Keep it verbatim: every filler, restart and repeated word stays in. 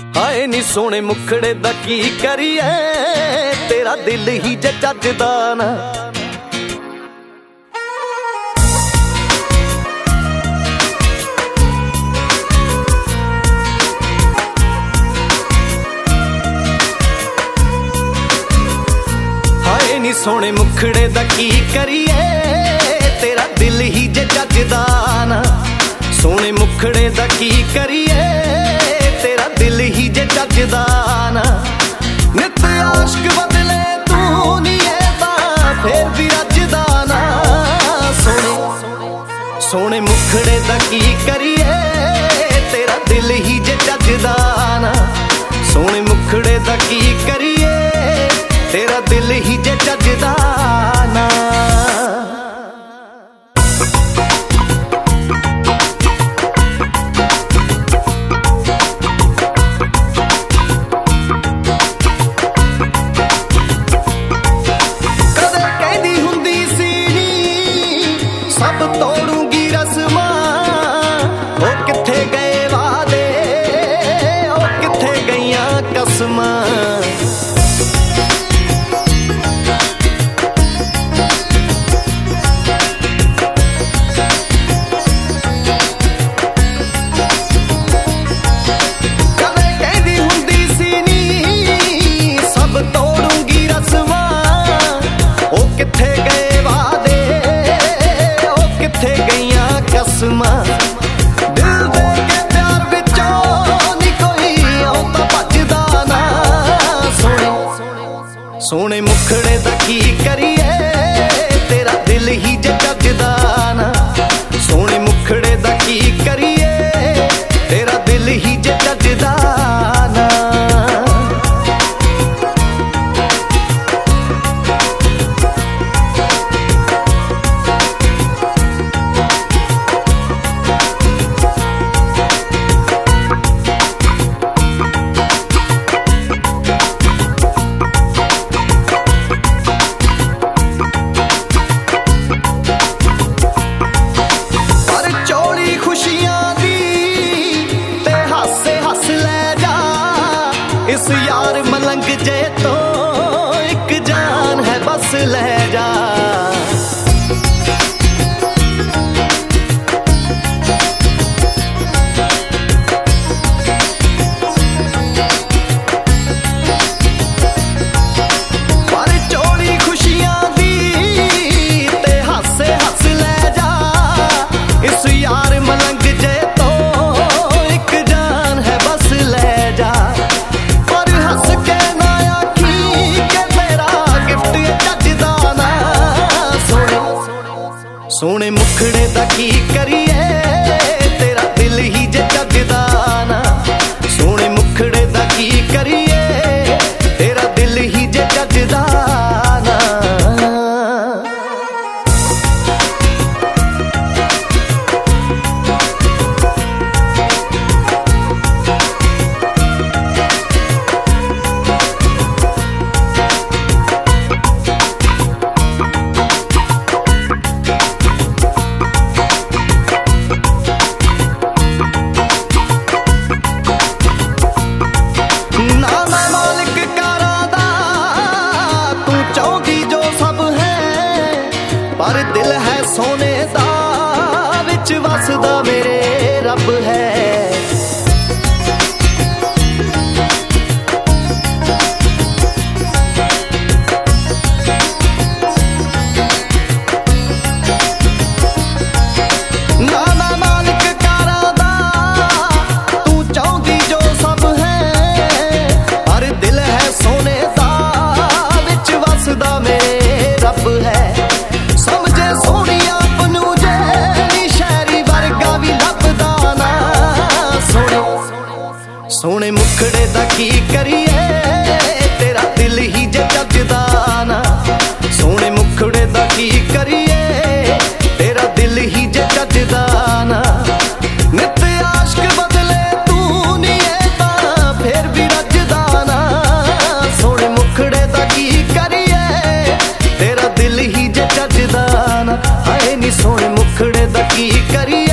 ਹਾਏ ਨੀ ਸੋਹਣੇ ਮੁਖੜੇ ਦਾ ਕੀ ਕਰੀਏ, ਤੇਰਾ ਦਿਲ ਹੀ ਜੇ ਚੱਜਦਾ ਨਾ। ਹਾਏ ਨੀ ਸੋਹਣੇ ਮੁਖੜੇ ਦਾ ਕੀ ਕਰੀਏ, ਤੇਰਾ ਦਿਲ ਹੀ ਜੇ ਚੱਜਦਾ ਨਾ। ਸੋਹਣੇ ਮੁਖੜੇ ਦਾ ਕੀ ਕਰੀਏ, ਤੇਰਾ ਦਿਲ ਹੀ ਜੇ ਚੱਜਦਾ ਨਾ। ਨਿਤ ਆਸ਼ਕ ਬਦਲੇ ਤੂੰ ਨੀ ਤਾਂ ਫੇਰ ਵੀ ਰੱਜਦਾ ਨਾ। ਸੋਹਣੇ ਸੋਹਣੇ ਮੁਖੜੇ ਦਾ ਕੀ ਕਰੀਏ, ਤੇਰਾ ਦਿਲ ਹੀ ਜੇ ਚੱਜਦਾ ਨਾ। ਸੋਹਣੇ ਮੁਖੜੇ ਦਾ ਕੀ ਕਰੀਏ, ਤੇਰਾ ਦਿਲ ਹੀ ਜੇ ਚੱਜਦਾ ਨਾ। ਸਭ ਤੋੜੂੰਗੀ ਰਸਮਾਂ, ਉਹ ਕਿੱਥੇ ਗਏ ਵਾਦੇ, ਉਹ ਕਿੱਥੇ ਗਈਆਂ ਕਸਮਾਂ। ਕਦੇ ਕਹਿੰਦੀ ਹੁੰਦੀ ਸੀ ਨੀ ਸਭ ਤੋੜੂੰਗੀ ਰਸਮਾਂ, ਉਹ ਕਿੱਥੇ ਗਏ ਵਾਦੇ, ਕਿੱਥੇ ਗਈਆਂ ਕਸਮਾਂ। ਦਿਲ ਦੇ ਕੇ ਪਿਆਰ ਵਿੱਚੋਂ ਨੀ ਕੋਈ ਆਉਂਦਾ ਭੱਜਦਾ ਨਾ। ਸੋਹਣੇ ਸੋਹਣੇ ਮੁਖੜੇ ਦਾ ਕੀ ਕਰੀਏ, ਤੇਰਾ ਦਿਲ ਹੀ ਜੇ ਚੱਜਦਾ ਨਾ। ਸੋਹਣੇ ਮੁਖੜੇ ਦਾ ਕੀ ਕਰੀਏ, ਤੇਰਾ ਦਿਲ ਹੀ ਜੇ ਚੱਜਦਾ ਨਾ। इस यार मलंग जे तो एक जान है बस ले जा। पर चोरी खुशियां दी ते हासे हस ले जा। इस यार मलंग जे तो एक जान है बस ले जा। ਸੋਹਣੇ ਮੁਖੜੇ ਦਾ ਕੀ ਕਰੀਏ, ਤੇਰਾ ਦਿਲ ਹੀ ਜੇ ਚੱਜਦਾ ਨਾ। ਸੋਹਣੇ ਮੁਖੜੇ ਦਾ ਕੀ ਕਰੀਏ, ਤੇਰਾ ਦਿਲ ਹੀ ਜੇ ਚੱਜਦਾ ਨਾ। पर दिल है सोने दा, विच वसदा मेरे रब है। ना ना मालिक कारा दा, तू चाहती जो सब है। पर दिल है सोने दा, विच वसदा मेरे रब है। ਸੋਹਣੇ ਮੁਖੜੇ ਦਾ ਕੀ ਕਰੀਏ, ਤੇਰਾ ਦਿਲ ਹੀ ਜੇ ਚੱਜਦਾ ਨਾ। ਸੋਹਣੇ ਮੁਖੜੇ ਦਾ ਕੀ ਕਰੀਏ, ਤੇਰਾ ਦਿਲ ਹੀ ਜੇ ਚੱਜਦਾ ਨਾ। ਨਿਤ ਆਸ਼ਕ ਬਦਲੇ ਤੂੰ ਨੀ ਤਾਂ ਫੇਰ ਵੀ ਰੱਜਦਾ ਨਾ। ਸੋਹਣੇ ਮੁਖੜੇ ਦਾ ਕੀ ਕਰੀਏ, ਤੇਰਾ ਦਿਲ ਹੀ ਜੇ ਚੱਜਦਾ ਨਾ। ਹਾਏ ਨੀ ਸੋਹਣੇ ਮੁਖੜੇ ਦਾ ਕੀ ਕਰੀਏ,